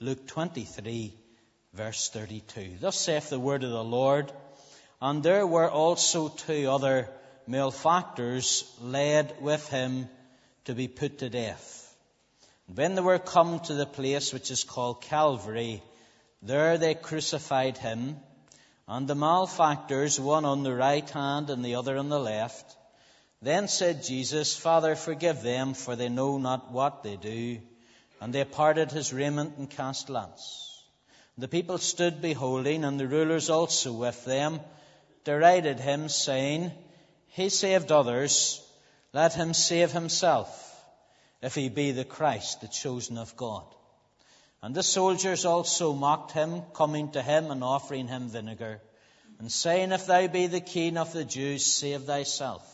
Luke 23, verse 32. Thus saith the word of the Lord, and there were also 2 other malefactors led with him to be put to death. And when they were come to the place which is called Calvary, there they crucified him, and the malefactors, one on the right hand and the other on the left. Then said Jesus, Father, forgive them, for they know not what they do. And they parted his raiment and cast lots. The people stood beholding, and the rulers also with them derided him, saying, He saved others, let him save himself, if he be the Christ, the chosen of God. And the soldiers also mocked him, coming to him and offering him vinegar, and saying, If thou be the King of the Jews, save thyself.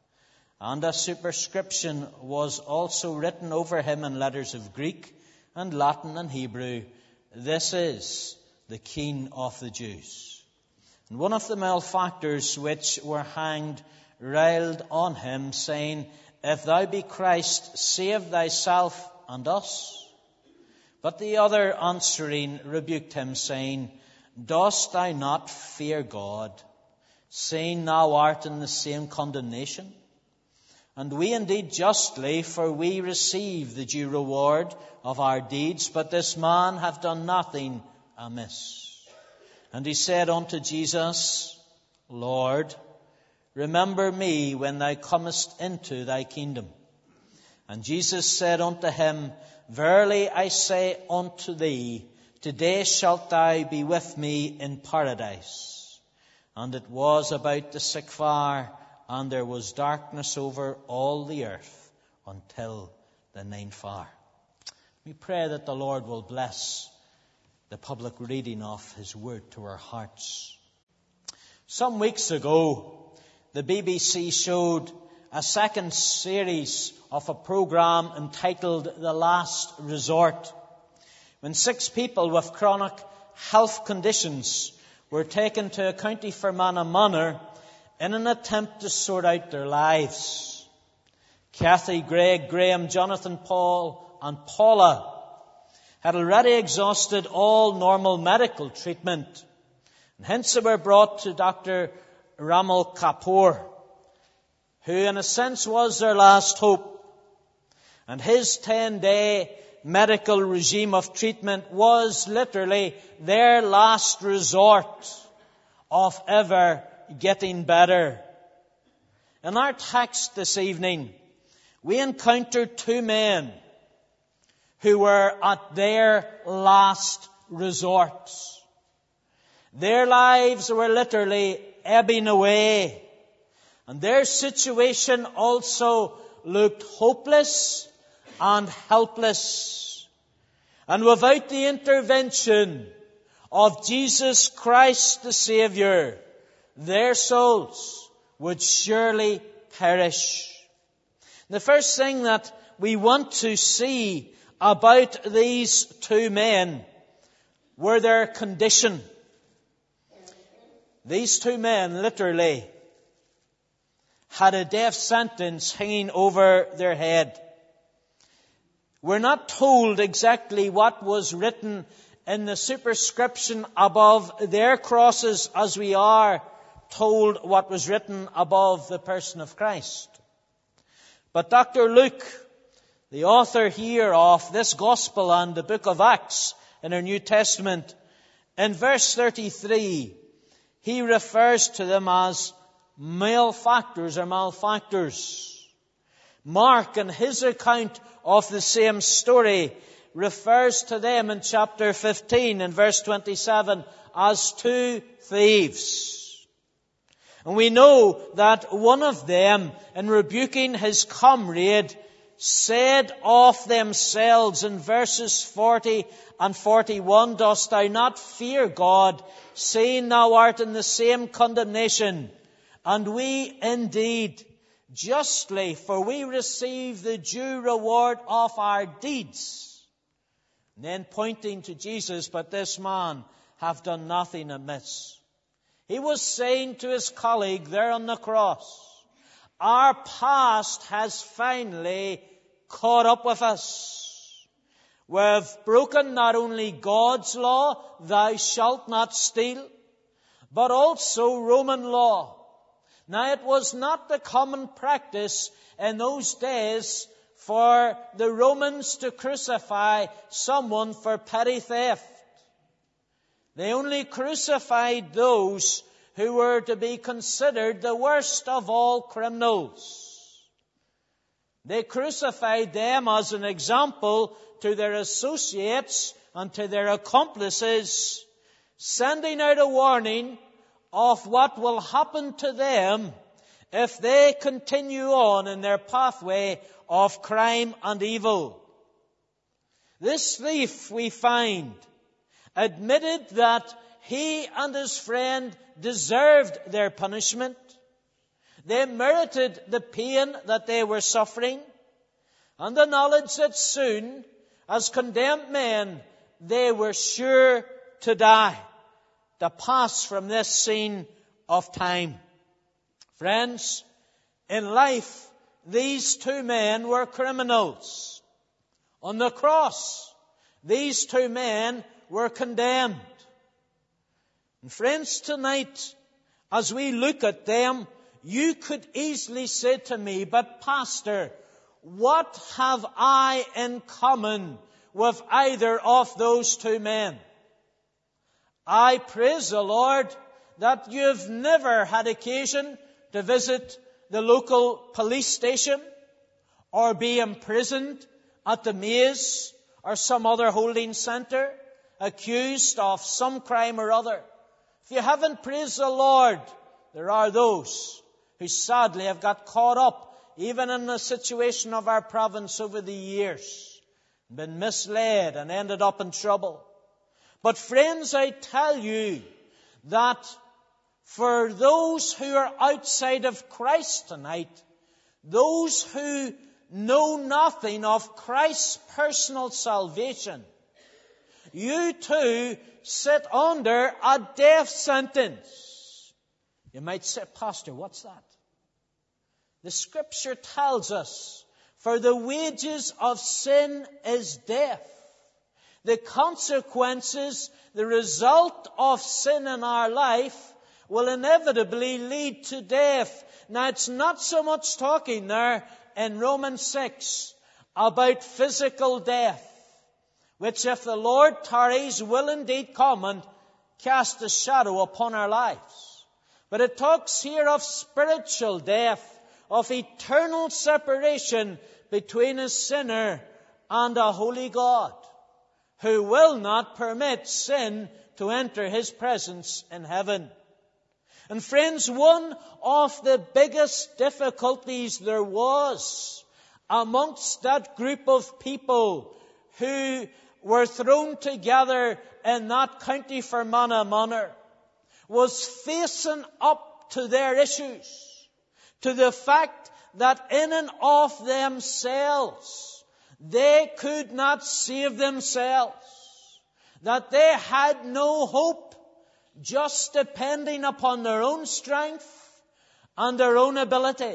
And a superscription was also written over him in letters of Greek and Latin and Hebrew, This is the King of the Jews. And one of the malefactors which were hanged railed on him, saying, If thou be Christ, save thyself and us. But the other answering rebuked him, saying, Dost thou not fear God, seeing thou art in the same condemnation? And we indeed justly, for we receive the due reward of our deeds, but this man hath done nothing amiss. And he said unto Jesus, Lord, remember me when thou comest into thy kingdom. And Jesus said unto him, Verily I say unto thee, today shalt thou be with me in paradise. And it was about the 6th hour, and there was darkness over all the earth until the 9th hour. We pray that the Lord will bless the public reading of his word to our hearts. Some weeks ago, the BBC showed a second series of a program entitled The Last Resort, when 6 people with chronic health conditions were taken to a County Fermanagh manor in an attempt to sort out their lives. Kathy, Greg, Graham, Jonathan, Paul and Paula had already exhausted all normal medical treatment, and hence they were brought to Dr. Ramal Kapoor, who in a sense was their last hope. And his 10-day medical regime of treatment was literally their last resort of ever getting better. In our text this evening, we encountered 2 men who were at their last resort. Their lives were literally ebbing away, and their situation also looked hopeless and helpless. And without the intervention of Jesus Christ the Savior, their souls would surely perish. The first thing that we want to see about these 2 men were their condition. These 2 men literally had a death sentence hanging over their head. We're not told exactly what was written in the superscription above their crosses as we are told what was written above the person of Christ. But Dr. Luke, the author here of this Gospel and the book of Acts in our New Testament, in verse 33, he refers to them as malefactors or malefactors. Mark, in his account of the same story, refers to them in chapter 15 and verse 27 as 2 thieves. And we know that one of them, in rebuking his comrade, said of themselves in verses 40 and 41, Dost thou not fear God, seeing thou art in the same condemnation? And we indeed justly, for we receive the due reward of our deeds. And then pointing to Jesus, But this man hath done nothing amiss. He was saying to his colleague there on the cross, our past has finally caught up with us. We've broken not only God's law, thou shalt not steal, but also Roman law. Now, it was not the common practice in those days for the Romans to crucify someone for petty theft. They only crucified those who were to be considered the worst of all criminals. They crucified them as an example to their associates and to their accomplices, sending out a warning of what will happen to them if they continue on in their pathway of crime and evil. This thief, we find, admitted that he and his friend deserved their punishment. They merited the pain that they were suffering, and the knowledge that soon, as condemned men, they were sure to die, to pass from this scene of time. Friends, in life, these two men were criminals. On the cross, these two men were condemned. And friends, tonight, as we look at them, you could easily say to me, but Pastor, what have I in common with either of those two men? I praise the Lord that you've never had occasion to visit the local police station or be imprisoned at the maze or some other holding center, accused of some crime or other. If you haven't, praised the Lord, there are those who sadly have got caught up, even in the situation of our province over the years, been misled and ended up in trouble. But friends, I tell you that for those who are outside of Christ tonight, those who know nothing of Christ's personal salvation, you too sit under a death sentence. You might say, Pastor, what's that? The Scripture tells us, for the wages of sin is death. The consequences, the result of sin in our life will inevitably lead to death. Now, it's not so much talking there in Romans 6 about physical death, which if the Lord tarries will indeed come and cast a shadow upon our lives. But it talks here of spiritual death, of eternal separation between a sinner and a holy God, who will not permit sin to enter His presence in heaven. And friends, one of the biggest difficulties there was amongst that group of people who were thrown together in that county Fermanagh manor was facing up to their issues, to the fact that in and of themselves they could not save themselves, that they had no hope, just depending upon their own strength and their own ability.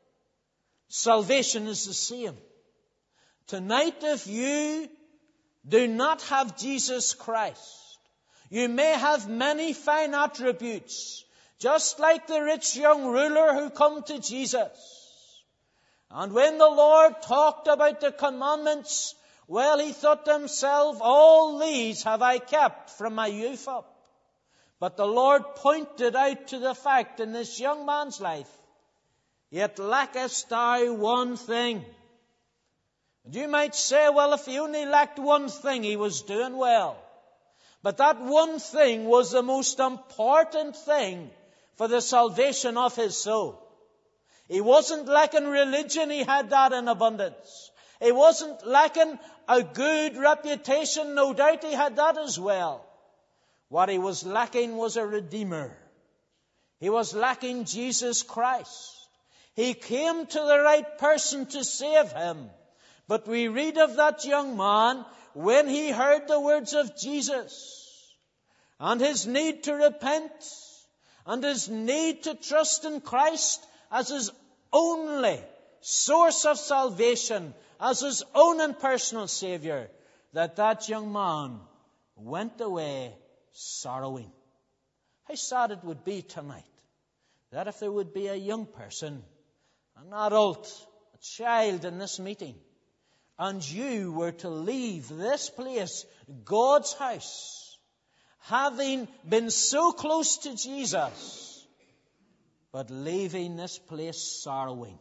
Salvation is the same. Tonight, if you do not have Jesus Christ, you may have many fine attributes, just like the rich young ruler who come to Jesus. And when the Lord talked about the commandments, well, he thought to himself, all these have I kept from my youth up. But the Lord pointed out to the fact in this young man's life, yet lackest thou one thing. And you might say, well, if he only lacked one thing, he was doing well. But that one thing was the most important thing for the salvation of his soul. He wasn't lacking religion, he had that in abundance. He wasn't lacking a good reputation, no doubt he had that as well. What he was lacking was a Redeemer. He was lacking Jesus Christ. He came to the right person to save him. But we read of that young man when he heard the words of Jesus and his need to repent and his need to trust in Christ as his only source of salvation, as his own and personal Savior, that young man went away sorrowing. How sad it would be tonight that if there would be a young person, an adult, a child in this meeting, and you were to leave this place, God's house, having been so close to Jesus, but leaving this place sorrowing.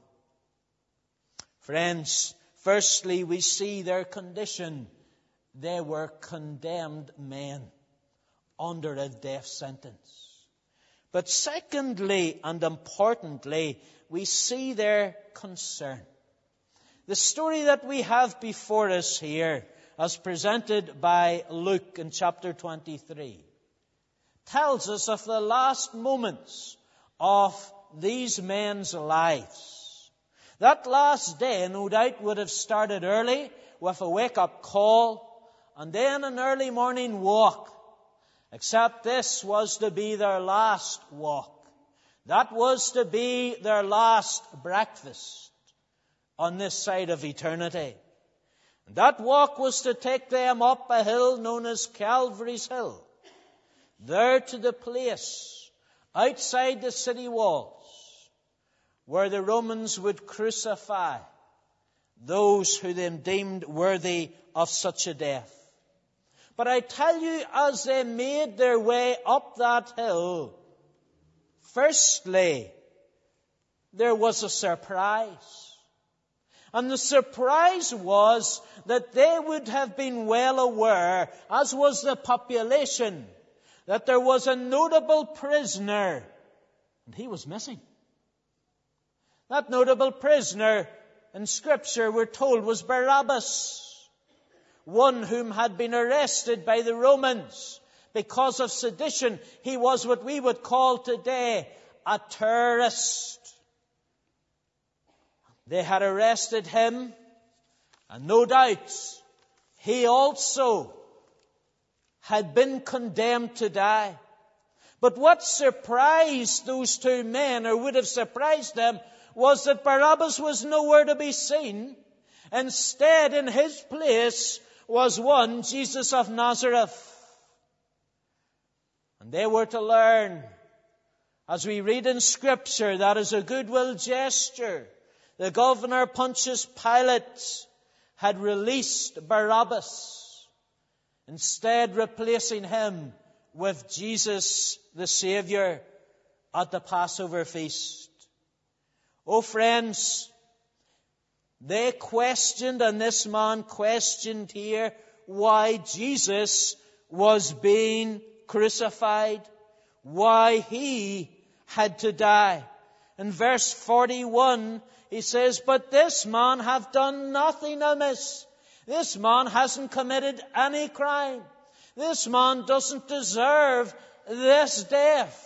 Friends, firstly, we see their condition. They were condemned men under a death sentence. But secondly, and importantly, we see their concern. The story that we have before us here, as presented by Luke in chapter 23, tells us of the last moments of these men's lives. That last day, no doubt, would have started early with a wake-up call and then an early morning walk. Except this was to be their last walk. That was to be their last breakfast on this side of eternity. And that walk was to take them up a hill known as Calvary's Hill, there to the place outside the city walls where the Romans would crucify those who they deemed worthy of such a death. But I tell you, as they made their way up that hill, firstly, there was a surprise. And the surprise was that they would have been well aware, as was the population, that there was a notable prisoner, and he was missing. That notable prisoner in Scripture, we're told, was Barabbas, one whom had been arrested by the Romans because of sedition. He was what we would call today a terrorist. They had arrested him, and no doubt he also had been condemned to die. But what surprised those two men, or would have surprised them, was that Barabbas was nowhere to be seen. Instead, in his place was one, Jesus of Nazareth. And they were to learn, as we read in Scripture, that as a goodwill gesture, the governor Pontius Pilate had released Barabbas, instead replacing him with Jesus the Savior at the Passover feast. Oh friends, they questioned, and this man questioned here, why Jesus was being crucified, why he had to die. In verse 41, he says, "But this man hath done nothing amiss." This man hasn't committed any crime. This man doesn't deserve this death.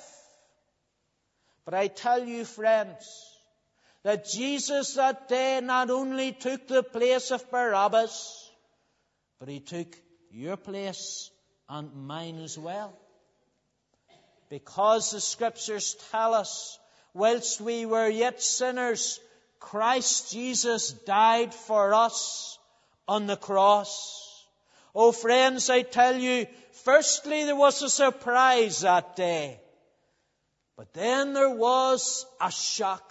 But I tell you, friends, that Jesus that day not only took the place of Barabbas, but he took your place and mine as well. Because the Scriptures tell us, whilst we were yet sinners, Christ Jesus died for us on the cross. Oh friends, I tell you, firstly there was a surprise that day. But then there was a shock.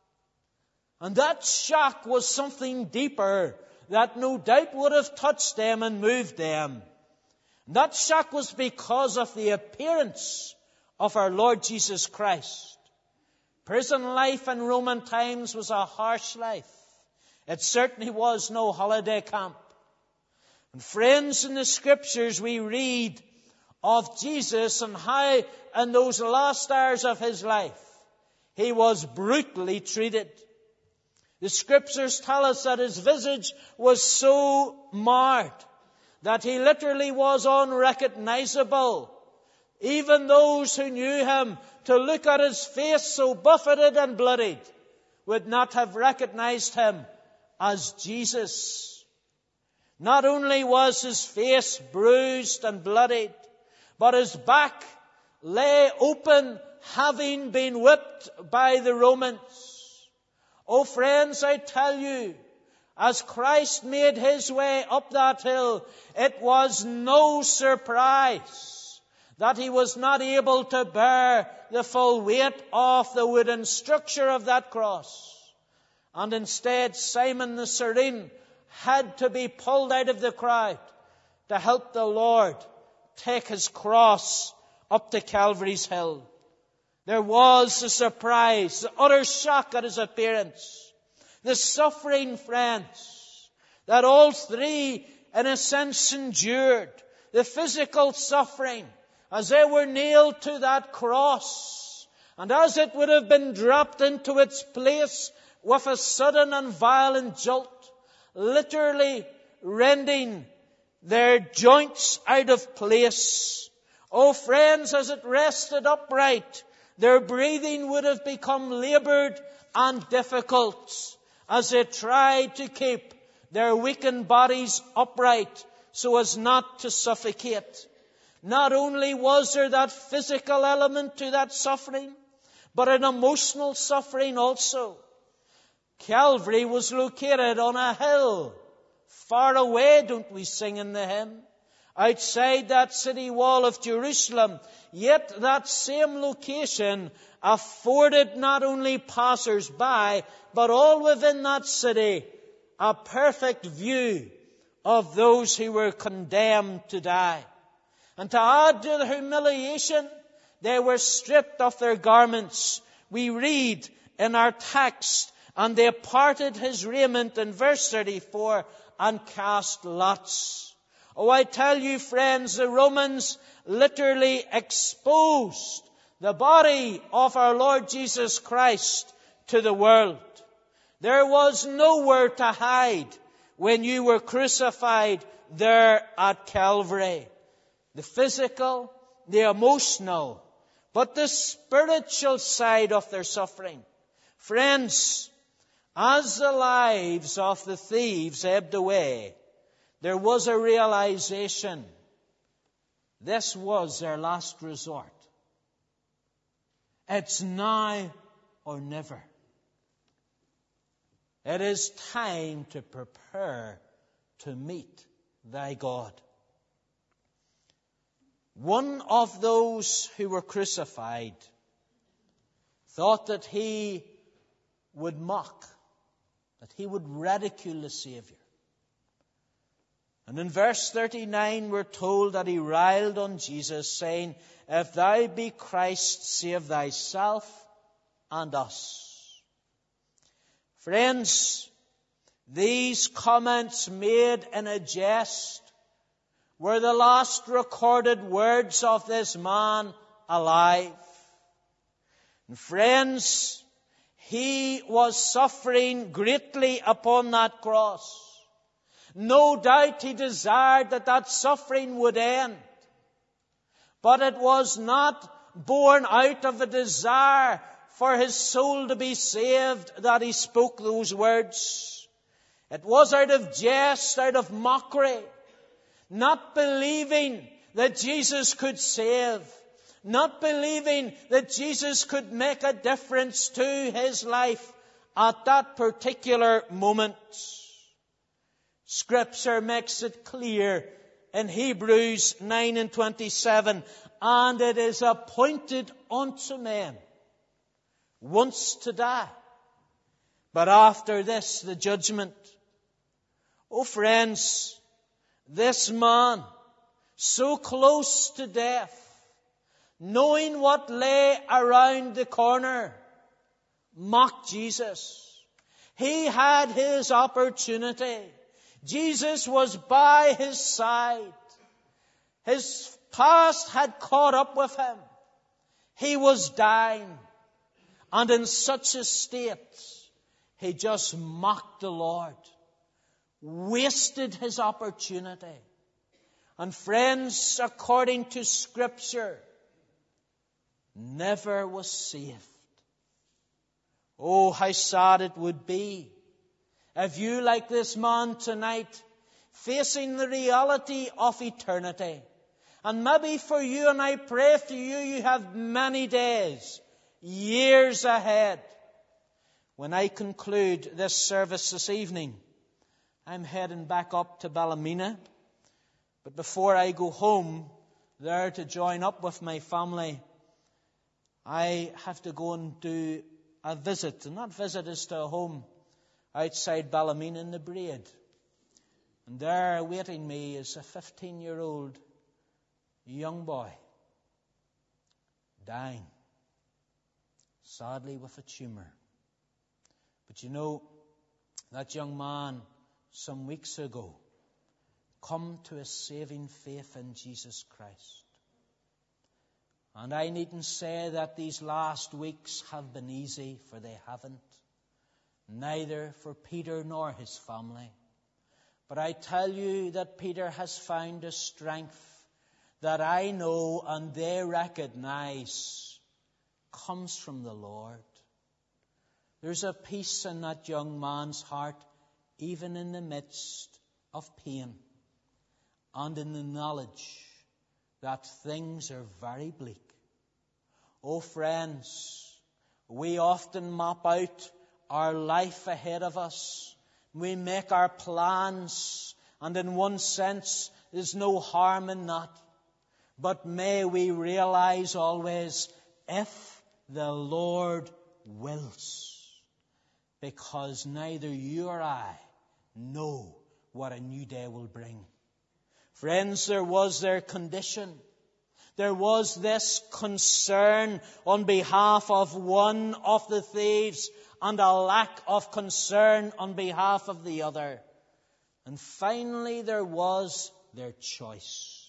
And that shock was something deeper that no doubt would have touched them and moved them. And that shock was because of the appearance of our Lord Jesus Christ. Prison life in Roman times was a harsh life. It certainly was no holiday camp. And friends, in the Scriptures we read of Jesus and how in those last hours of his life he was brutally treated. The Scriptures tell us that his visage was so marred that he literally was unrecognizable. Even those who knew him, to look at his face so buffeted and bloodied, would not have recognized him as Jesus. Not only was his face bruised and bloodied, but his back lay open, having been whipped by the Romans. Oh friends, I tell you, as Christ made his way up that hill, it was no surprise that he was not able to bear the full weight of the wooden structure of that cross. And instead, Simon the Cyrene had to be pulled out of the crowd to help the Lord take his cross up to Calvary's hill. There was the surprise, the utter shock at his appearance, the suffering, friends, that all three in a sense endured, the physical suffering as they were nailed to that cross, and as it would have been dropped into its place with a sudden and violent jolt, literally rending their joints out of place. Oh, friends, as it rested upright, their breathing would have become labored and difficult as they tried to keep their weakened bodies upright so as not to suffocate. Not only was there that physical element to that suffering, but an emotional suffering also. Calvary was located on a hill, far away, don't we sing in the hymn, outside that city wall of Jerusalem. Yet that same location afforded not only passers-by, but all within that city, a perfect view of those who were condemned to die. And to add to the humiliation, they were stripped of their garments. We read in our text, and they parted his raiment in verse 34 and cast lots. Oh, I tell you, friends, the Romans literally exposed the body of our Lord Jesus Christ to the world. There was nowhere to hide when you were crucified there at Calvary. The physical, the emotional, but the spiritual side of their suffering. Friends, as the lives of the thieves ebbed away, there was a realization this was their last resort. It's now or never. It is time to prepare to meet thy God. One of those who were crucified thought that he would mock, that he would ridicule the Savior. And in verse 39 we're told that he railed on Jesus, saying, "If thou be Christ, save thyself and us." Friends, these comments made in a jest were the last recorded words of this man alive. And friends, he was suffering greatly upon that cross. No doubt he desired that that suffering would end. But it was not born out of a desire for his soul to be saved that he spoke those words. It was out of jest, out of mockery, not believing that Jesus could save, not believing that Jesus could make a difference to his life at that particular moment. Scripture makes it clear in Hebrews 9:27, "And it is appointed unto men once to die, but after this the judgment." Oh, friends, this man, so close to death, knowing what lay around the corner, mocked Jesus. He had his opportunity. Jesus was by his side. His past had caught up with him. He was dying. And in such a state, he just mocked the Lord, wasted his opportunity. And friends, according to Scripture, never was saved. Oh, how sad it would be if you, like this man tonight, facing the reality of eternity. And maybe for you, and I pray for you, you have many days, years ahead. When I conclude this service this evening, I'm heading back up to Ballymena. But before I go home there to join up with my family, I have to go and do a visit. And that visit is to a home outside Ballymena in the Braid. And there awaiting me is a 15-year-old young boy, dying, sadly with a tumour. But you know, that young man some weeks ago come to a saving faith in Jesus Christ. And I needn't say that these last weeks have been easy, for they haven't. Neither for Peter nor his family. But I tell you that Peter has found a strength that I know and they recognize comes from the Lord. There's a peace in that young man's heart, even in the midst of pain and in the knowledge that things are very bleak. Oh friends, we often map out our life ahead of us. We make our plans, and in one sense, there's no harm in that. But may we realize always, if the Lord wills, because neither you or I know what a new day will bring. Friends, there was their condition. There was this concern on behalf of one of the thieves and a lack of concern on behalf of the other. And finally, there was their choice.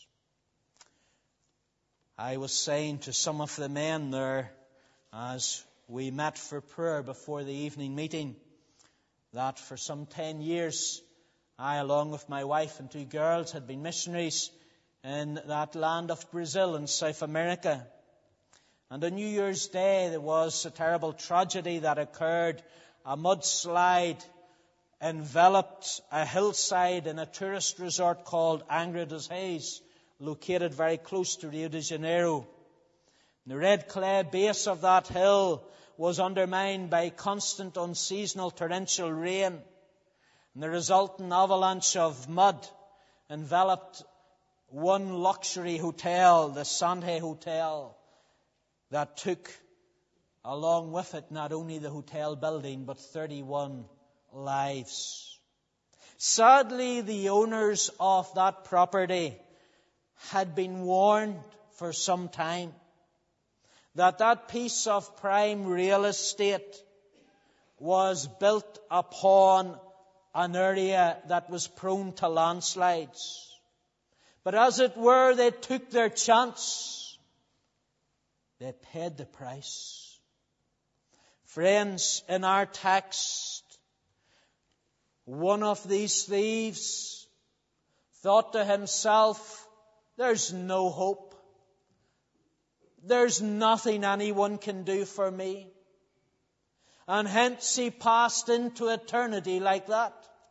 I was saying to some of the men there, as we met for prayer before the evening meeting, that for some 10 years, I, along with my wife and 2 girls, had been missionaries in that land of Brazil in South America. And on New Year's Day, there was a terrible tragedy that occurred. A mudslide enveloped a hillside in a tourist resort called Angra dos Reis, located very close to Rio de Janeiro. The red clay base of that hill was undermined by constant unseasonal torrential rain. And the resultant avalanche of mud enveloped one luxury hotel, the Sante Hotel, that took along with it not only the hotel building, but 31 lives. Sadly, the owners of that property had been warned for some time that that piece of prime real estate was built upon an area that was prone to landslides. But as it were, they took their chance. They paid the price. Friends, in our text, one of these thieves thought to himself, there's no hope. There's nothing anyone can do for me. And hence he passed into eternity like that.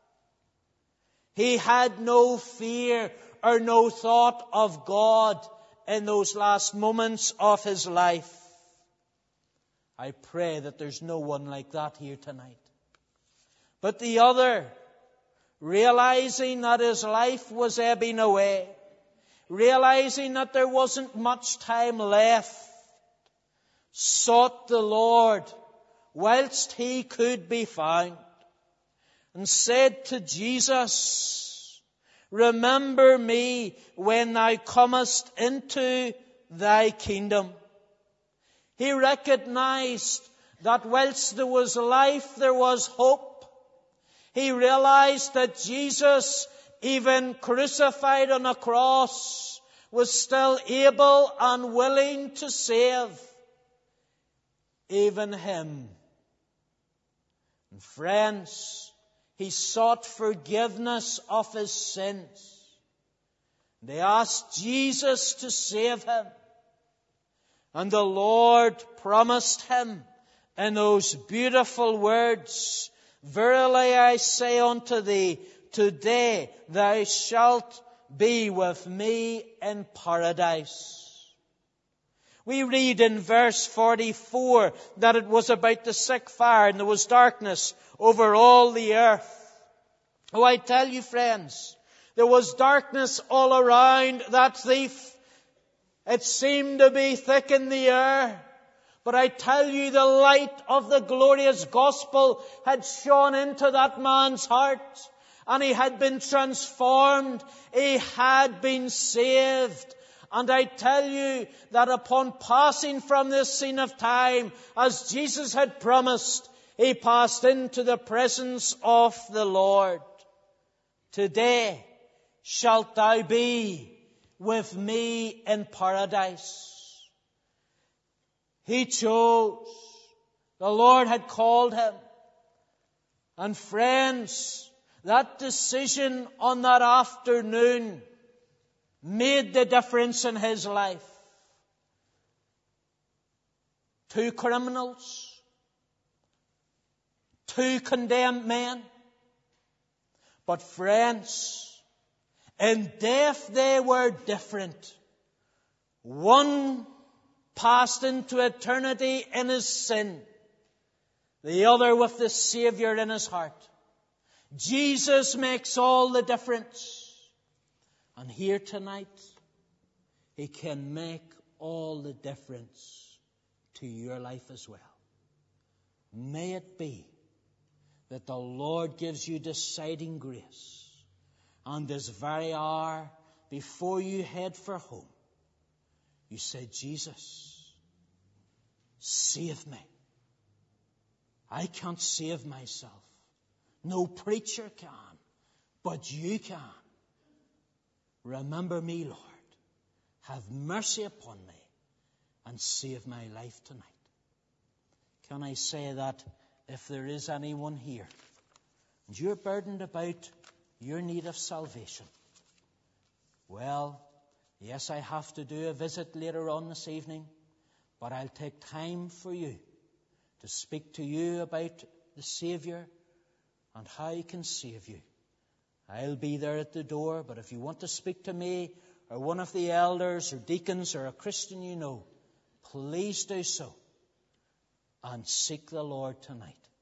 He had no fear or no thought of God in those last moments of his life. I pray that there's no one like that here tonight. But the other, realizing that his life was ebbing away, realizing that there wasn't much time left, sought the Lord whilst he could be found, and said to Jesus, remember me when thou comest into thy kingdom. He recognized that whilst there was life, there was hope. He realized that Jesus, even crucified on a cross, was still able and willing to save even him. And friends, he sought forgiveness of his sins. They asked Jesus to save him. And the Lord promised him in those beautiful words, verily I say unto thee, today thou shalt be with me in paradise. We read in verse 44 that it was about to sick fire and there was darkness over all the earth. Oh, I tell you, friends, there was darkness all around that thief. It seemed to be thick in the air. But I tell you, the light of the glorious gospel had shone into that man's heart. And he had been transformed. He had been saved. And I tell you that upon passing from this scene of time, as Jesus had promised, he passed into the presence of the Lord. Today shalt thou be with me in paradise. He chose. The Lord had called him. And friends, that decision on that afternoon made the difference in his life. 2 criminals, 2 condemned men. But friends, in death they were different. One passed into eternity in his sin, the other with the Savior in his heart. Jesus makes all the difference. And here tonight, he can make all the difference to your life as well. May it be that the Lord gives you deciding grace, and this very hour, before you head for home, you say, Jesus, save me. I can't save myself. No preacher can, but you can. Remember me, Lord. Have mercy upon me and save my life tonight. Can I say that if there is anyone here and you're burdened about your need of salvation, well, yes, I have to do a visit later on this evening, but I'll take time for you to speak to you about the Savior and how He can save you. I'll be there at the door, but if you want to speak to me or one of the elders or deacons or a Christian you know, please do so and seek the Lord tonight.